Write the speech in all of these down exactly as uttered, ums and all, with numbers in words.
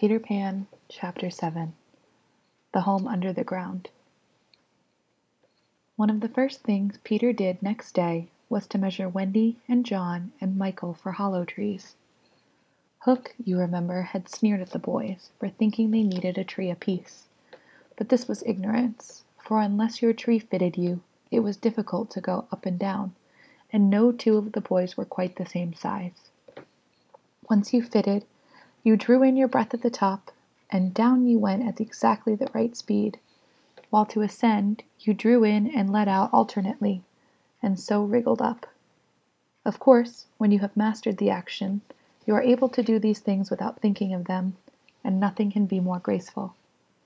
Peter Pan, Chapter seven The Home Under the Ground. One of the first things Peter did next day was to measure Wendy and John and Michael for hollow trees. Hook, you remember, had sneered at the boys for thinking they needed a tree apiece. But this was ignorance, for unless your tree fitted you, it was difficult to go up and down, and no two of the boys were quite the same size. Once you fitted, you drew in your breath at the top, and down you went at exactly the right speed, while to ascend, you drew in and let out alternately, and so wriggled up. Of course, when you have mastered the action, you are able to do these things without thinking of them, and nothing can be more graceful.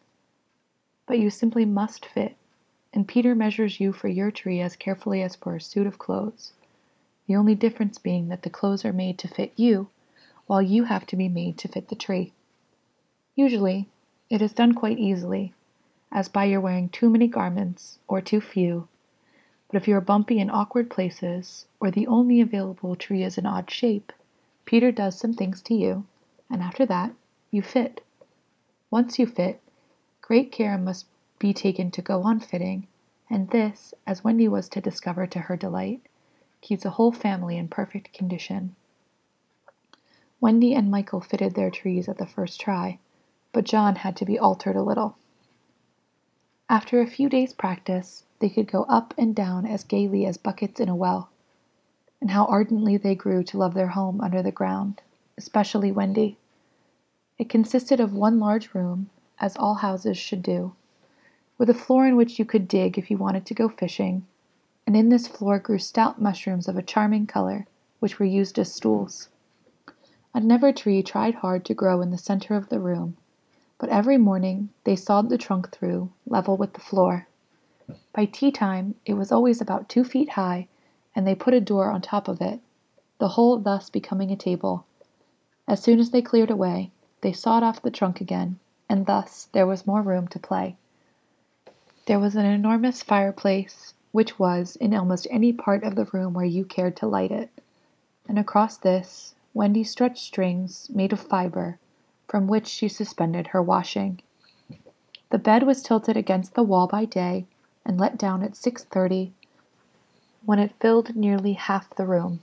But you simply must fit, and Peter measures you for your tree as carefully as for a suit of clothes, the only difference being that the clothes are made to fit you, while you have to be made to fit the tree. Usually, it is done quite easily, as by your wearing too many garments or too few, but if you are bumpy in awkward places, or the only available tree is an odd shape, Peter does some things to you, and after that, you fit. Once you fit, great care must be taken to go on fitting, and this, as Wendy was to discover to her delight, keeps a whole family in perfect condition. Wendy and Michael fitted their trees at the first try, but John had to be altered a little. After a few days' practice, they could go up and down as gaily as buckets in a well. And how ardently they grew to love their home under the ground, especially Wendy. It consisted of one large room, as all houses should do, with a floor in which you could dig if you wanted to go fishing, and in this floor grew stout mushrooms of a charming color, which were used as stools. A never tree tried hard to grow in the center of the room, but every morning they sawed the trunk through, level with the floor. By tea time it was always about two feet high, and they put a door on top of it, the whole thus becoming a table. As soon as they cleared away, they sawed off the trunk again, and thus there was more room to play. There was an enormous fireplace, which was in almost any part of the room where you cared to light it, and across this, Wendy stretched strings made of fiber, from which she suspended her washing. The bed was tilted against the wall by day, and let down at six thirty, when it filled nearly half the room.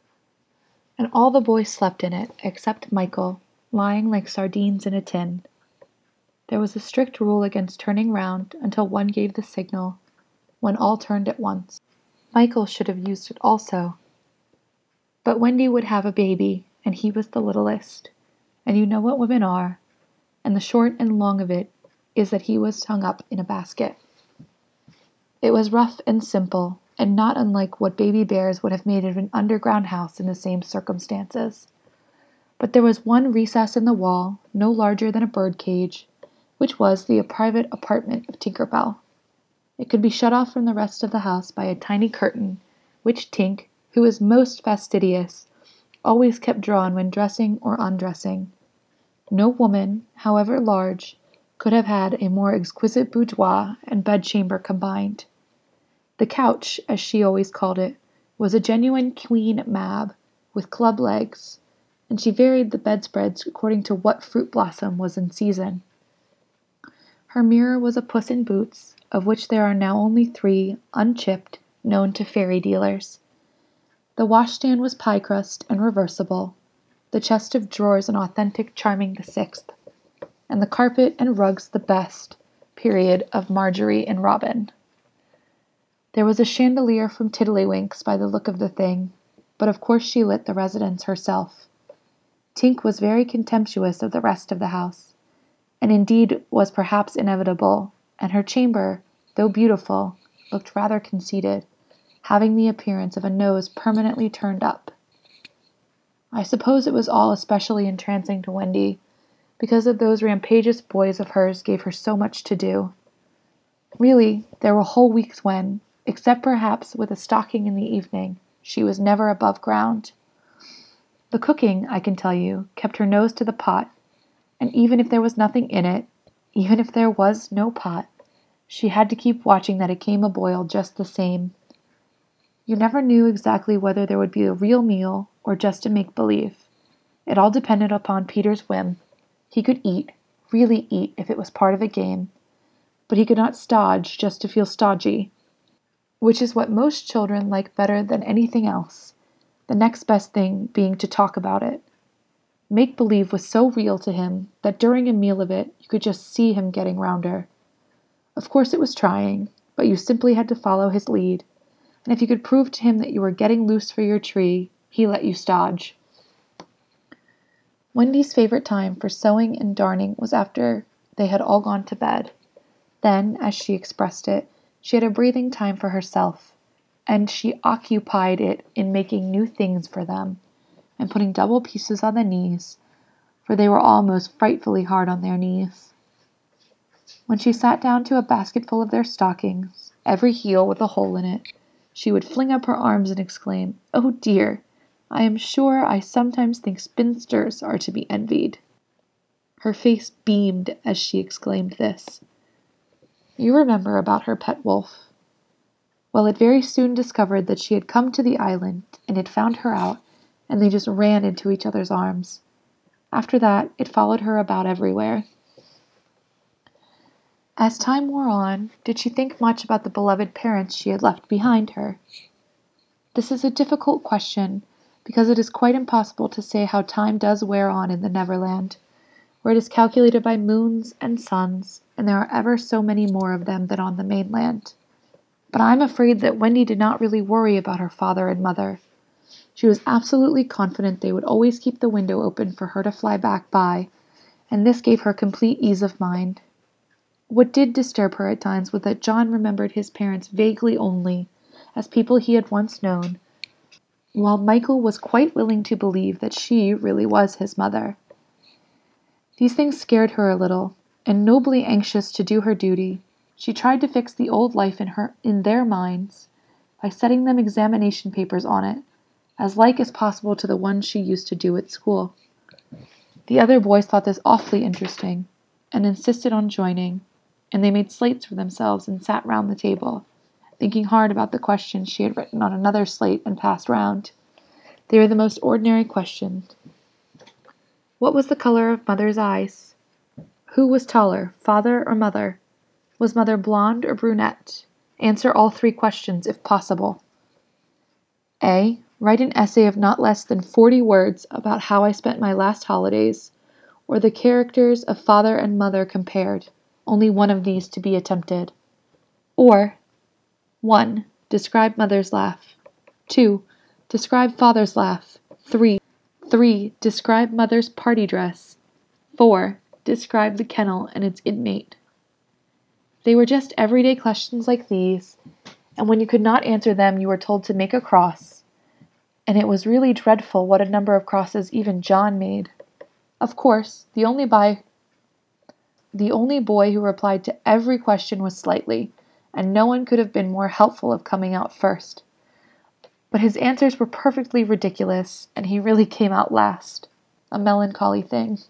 And all the boys slept in it, except Michael, lying like sardines in a tin. There was a strict rule against turning round until one gave the signal, when all turned at once. Michael should have used it also. But Wendy would have a baby, and he was the littlest, and you know what women are, and the short and long of it is that he was hung up in a basket. It was rough and simple, and not unlike what baby bears would have made of an underground house in the same circumstances. But there was one recess in the wall, no larger than a bird cage, which was the private apartment of Tinker Bell. It could be shut off from the rest of the house by a tiny curtain, which Tink, who was most fastidious, always kept drawn when dressing or undressing. No woman, however large, could have had a more exquisite boudoir and bedchamber combined. The couch, as she always called it, was a genuine Queen Mab, with club legs, and she varied the bedspreads according to what fruit blossom was in season. Her mirror was a Puss in Boots, of which there are now only three, unchipped, known to fairy dealers. The washstand was pie crust and reversible, the chest of drawers an authentic Charming the Sixth, and the carpet and rugs the best, period, of Marjorie and Robin. There was a chandelier from Tiddlywinks by the look of the thing, but of course she lit the residence herself. Tink was very contemptuous of the rest of the house, and indeed was perhaps inevitable, and her chamber, though beautiful, looked rather conceited, having the appearance of a nose permanently turned up. I suppose it was all especially entrancing to Wendy, because of those rampageous boys of hers gave her so much to do. Really, there were whole weeks when, except perhaps with a stocking in the evening, she was never above ground. The cooking, I can tell you, kept her nose to the pot, and even if there was nothing in it, even if there was no pot, she had to keep watching that it came a-boil just the same. You never knew exactly whether there would be a real meal or just a make-believe. It all depended upon Peter's whim. He could eat, really eat, if it was part of a game, but he could not stodge just to feel stodgy, which is what most children like better than anything else, the next best thing being to talk about it. Make-believe was so real to him that during a meal of it, you could just see him getting rounder. Of course it was trying, but you simply had to follow his lead, and if you could prove to him that you were getting loose for your tree, he let you stodge. Wendy's favorite time for sewing and darning was after they had all gone to bed. Then, as she expressed it, she had a breathing time for herself, and she occupied it in making new things for them, and putting double pieces on the knees, for they were all most frightfully hard on their knees. When she sat down to a basketful of their stockings, every heel with a hole in it, she would fling up her arms and exclaim, "Oh dear! I am sure I sometimes think spinsters are to be envied." Her face beamed as she exclaimed this. You remember about her pet wolf. Well, it very soon discovered that she had come to the island, and it found her out, and they just ran into each other's arms. After that, it followed her about everywhere. As time wore on, did she think much about the beloved parents she had left behind her? This is a difficult question, because it is quite impossible to say how time does wear on in the Neverland, where it is calculated by moons and suns, and there are ever so many more of them than on the mainland. But I am afraid that Wendy did not really worry about her father and mother. She was absolutely confident they would always keep the window open for her to fly back by, and this gave her complete ease of mind. What did disturb her at times was that John remembered his parents vaguely only, as people he had once known, while Michael was quite willing to believe that she really was his mother. These things scared her a little, and nobly anxious to do her duty, she tried to fix the old life in her in their minds by setting them examination papers on it, as like as possible to the ones she used to do at school. The other boys thought this awfully interesting, and insisted on joining, and they made slates for themselves and sat round the table, thinking hard about the questions she had written on another slate and passed round. They were the most ordinary questions. What was the color of Mother's eyes? Who was taller, father or mother? Was Mother blonde or brunette? Answer all three questions if possible. A. Write an essay of not less than forty words about how I spent my last holidays, or the characters of father and mother compared, only one of these to be attempted. Or one. Describe mother's laugh. two. Describe father's laugh. three. three. Describe mother's party dress. four. Describe the kennel and its inmate. They were just everyday questions like these, and when you could not answer them you were told to make a cross, and it was really dreadful what a number of crosses even John made. Of course, the only boy, the only boy who replied to every question was Slightly, and no one could have been more helpful of coming out first. But his answers were perfectly ridiculous, and he really came out last, a melancholy thing.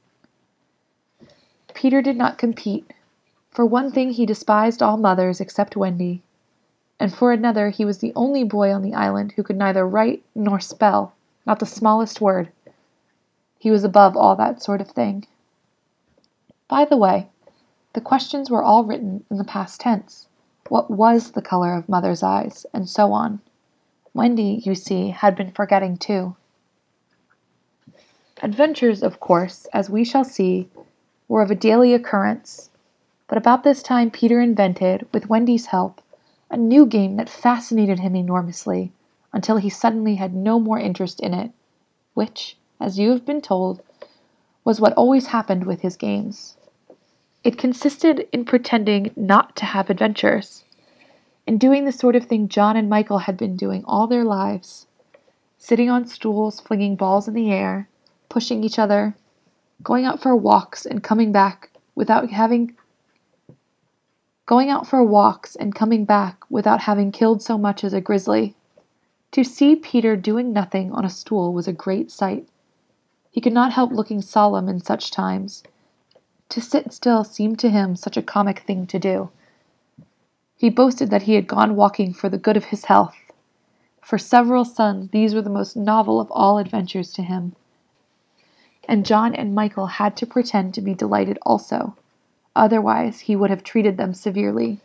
Peter did not compete. For one thing, he despised all mothers except Wendy, and for another, he was the only boy on the island who could neither write nor spell, not the smallest word. He was above all that sort of thing. By the way, the questions were all written in the past tense. What was the color of Mother's eyes, and so on. Wendy, you see, had been forgetting too. Adventures, of course, as we shall see, were of a daily occurrence, but about this time Peter invented, with Wendy's help, a new game that fascinated him enormously, until he suddenly had no more interest in it, which, as you have been told, was what always happened with his games. It consisted in pretending not to have adventures, in doing the sort of thing John and Michael had been doing all their lives, sitting on stools, flinging balls in the air, pushing each other, going out for walks and coming back without having going out for walks and coming back without having killed so much as a grizzly. To see Peter doing nothing on a stool was a great sight. He could not help looking solemn in such times. To sit still seemed to him such a comic thing to do. He boasted that he had gone walking for the good of his health. For several suns these were the most novel of all adventures to him. and John and Michael had to pretend to be delighted also. Otherwise, he would have treated them severely.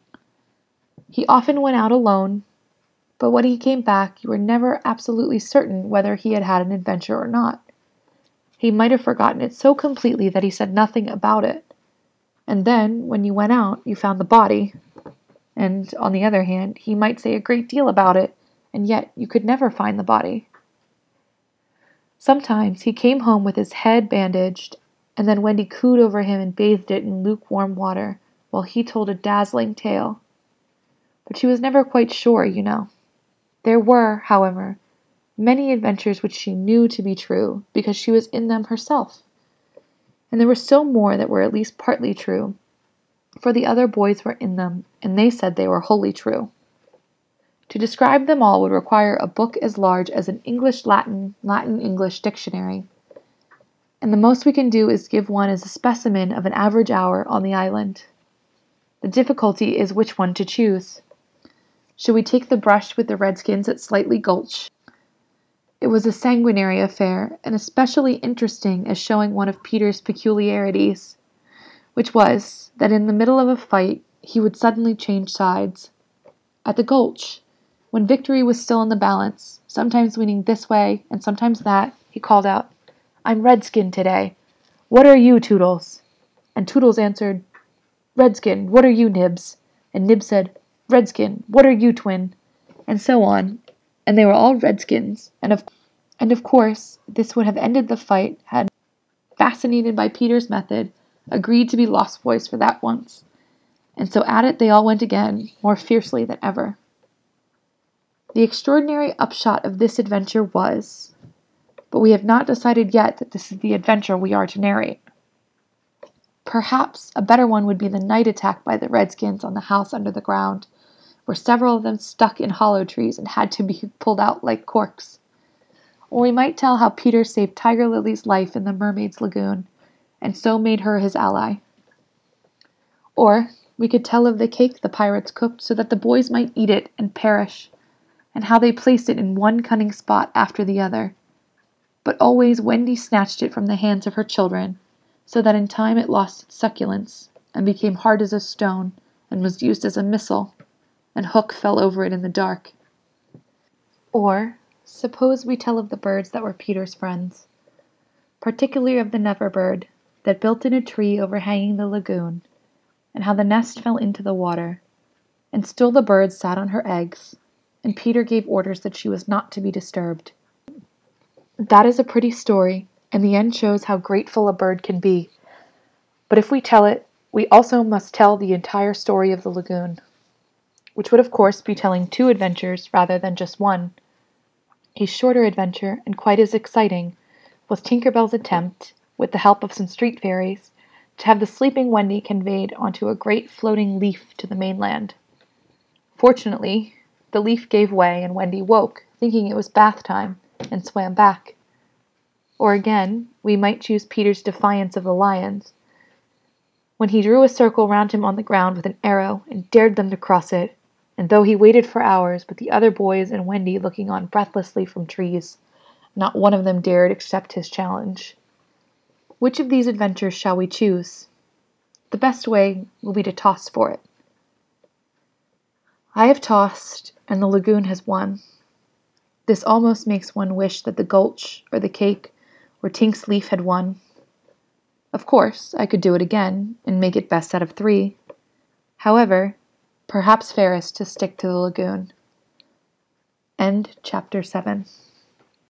He often went out alone, but when he came back, you were never absolutely certain whether he had had an adventure or not. He might have forgotten it so completely that he said nothing about it. And then, when you went out, you found the body. And, on the other hand, he might say a great deal about it, and yet you could never find the body. Sometimes he came home with his head bandaged, and then Wendy cooed over him and bathed it in lukewarm water, while he told a dazzling tale. But she was never quite sure, you know. There were, however, many adventures which she knew to be true, because she was in them herself. And there were still more that were at least partly true, for the other boys were in them, and they said they were wholly true. To describe them all would require a book as large as an English-Latin, Latin-English dictionary, and the most we can do is give one as a specimen of an average hour on the island. The difficulty is which one to choose. Should we take the brush with the Redskins at Slightly Gulch? It was a sanguinary affair, and especially interesting as showing one of Peter's peculiarities, which was that in the middle of a fight he would suddenly change sides. At the Gulch, when victory was still in the balance, sometimes leaning this way and sometimes that, he called out, "I'm Redskin today. What are you, Toodles?" And Toodles answered, "Redskin, what are you, Nibs?" And Nibs said, "Redskin, what are you, Twin?" And so on, and they were all Redskins, and of, and of course this would have ended the fight had, fascinated by Peter's method, agreed to be Lost Boys for that once. And so at it they all went again, more fiercely than ever. The extraordinary upshot of this adventure was, but we have not decided yet that this is the adventure we are to narrate. Perhaps a better one would be the night attack by the Redskins on the house under the ground, where several of them stuck in hollow trees and had to be pulled out like corks. Or we might tell how Peter saved Tiger Lily's life in the Mermaid's Lagoon, and so made her his ally. Or we could tell of the cake the pirates cooked so that the boys might eat it and perish, and how they placed it in one cunning spot after the other. But always Wendy snatched it from the hands of her children, so that in time it lost its succulence, and became hard as a stone, and was used as a missile, and Hook fell over it in the dark. Or, suppose we tell of the birds that were Peter's friends, particularly of the Never bird, that built in a tree overhanging the lagoon, and how the nest fell into the water, and still the bird sat on her eggs, and Peter gave orders that she was not to be disturbed. That is a pretty story, and the end shows how grateful a bird can be. But if we tell it, we also must tell the entire story of the lagoon, which would of course be telling two adventures rather than just one. A shorter adventure, and quite as exciting, was Tinker Bell's attempt, with the help of some street fairies, to have the sleeping Wendy conveyed onto a great floating leaf to the mainland. Fortunately, the leaf gave way and Wendy woke, thinking it was bath time, and swam back. Or again, we might choose Peter's defiance of the lions, when he drew a circle round him on the ground with an arrow and dared them to cross it, and though he waited for hours, with the other boys and Wendy looking on breathlessly from trees, not one of them dared accept his challenge. Which of these adventures shall we choose? The best way will be to toss for it. I have tossed, and the lagoon has won. This almost makes one wish that the Gulch, or the cake, or Tink's leaf had won. Of course, I could do it again, and make it best out of three. However, perhaps fairest to stick to the lagoon. End chapter seven.